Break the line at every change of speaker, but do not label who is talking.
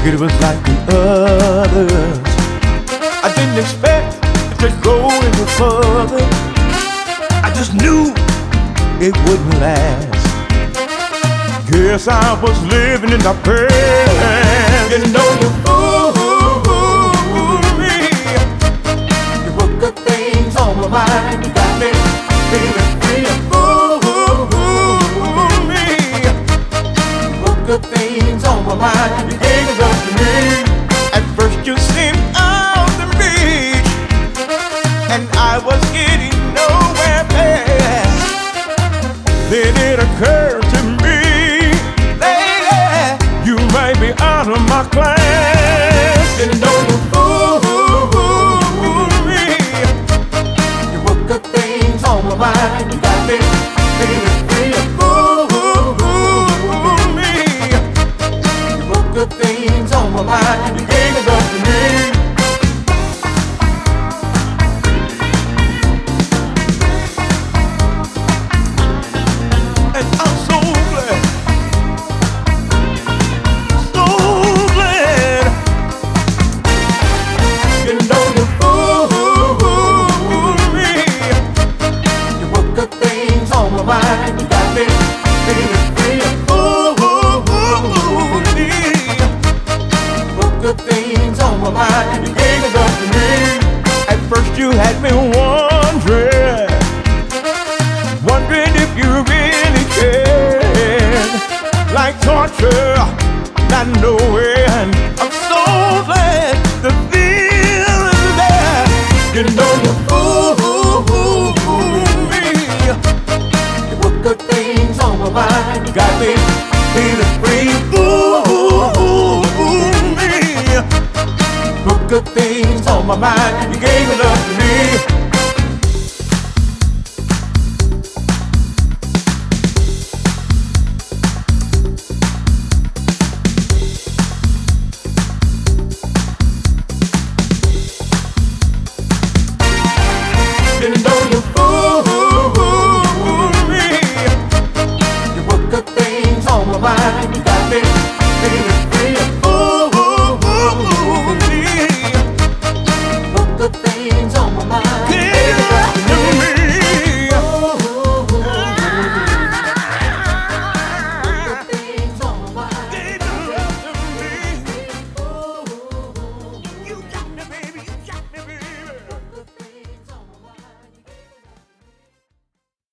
it was like the others. I didn't expect it to go any further. I just knew it wouldn't last. Guess I was living in the past. You know you fooled me. You put good things on my mind. You got me feeling free. You fooled me. You put good things on my mind. You gave it up to me. At first you seemed on the beach, and I was getting nowhere fast. Then it occurred to me, you might be out of my class. You know you fooled me. You put good things on my mind. You got me feeling free. You fooled me. You put good things on my mind. You gave it up to me. And I'm so glad. You got me feeling free. Ooh, put good things on my mind. You gave it up to me. At first you had me wondering if you really cared. Like torture, not knowing. I'm so glad the feeling is there. You know you fooled me. Good things on my mind. You got me feeling free. Ooh, me. Put good things on my mind. You gave it up